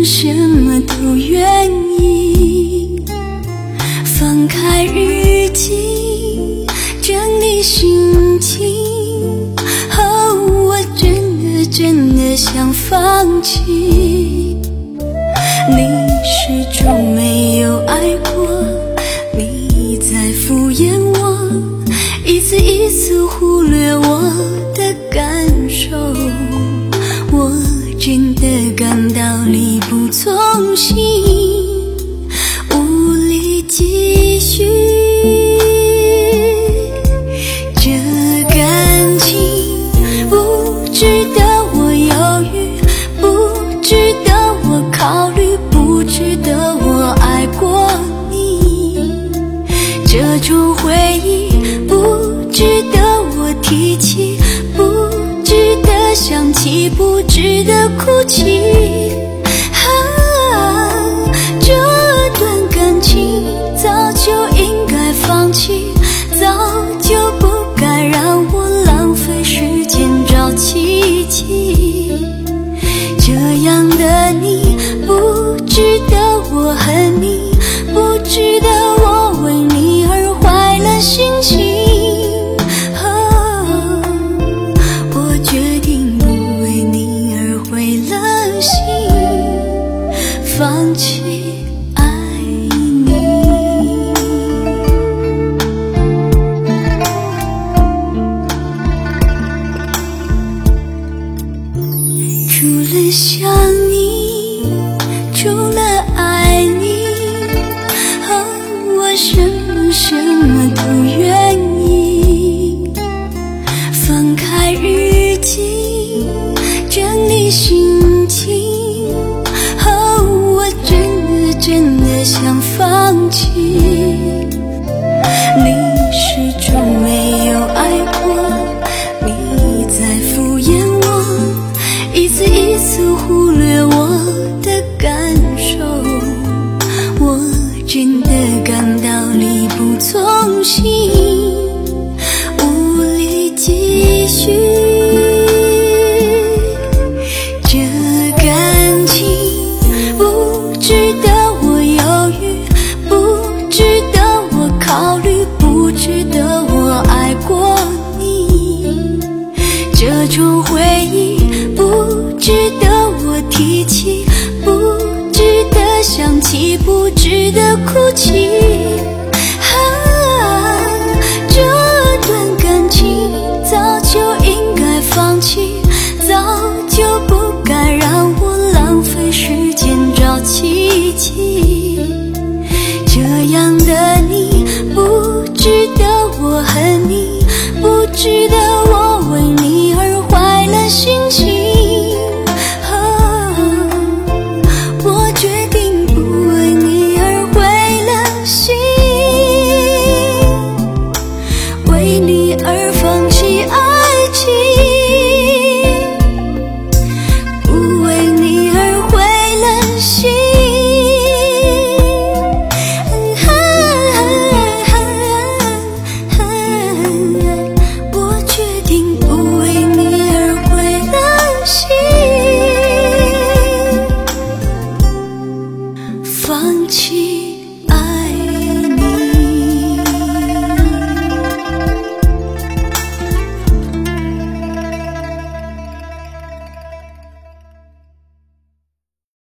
什么都愿意。翻开日记，整理心情，我真的想放弃。你始终没有爱过，你在敷衍我，一次一次忽略我的感受，我真的感到力不从心，无力继续。这感情不值得我犹豫，不值得我考虑，不值得我爱过你。这种回忆不值得我提起，不值得想起，不值得哭泣。这段感情早就应该放弃，早就不该让我浪费时间找奇迹。这样的你不值得我恨你，不值得我为你而坏了心情。我决定不为你而毁了心，放弃爱你。除了想你，除了爱你，我什么都愿意。翻开日记，整理心情，我真的想放弃。你始终没有爱过，你在敷衍我，一次一次忽略我的感受，我真的感到力不从心，无力继续。这感情不值得我犹豫，不值得我考虑，不值得我爱过你。这种回忆不值得我提起，不值得想起，不值得哭泣。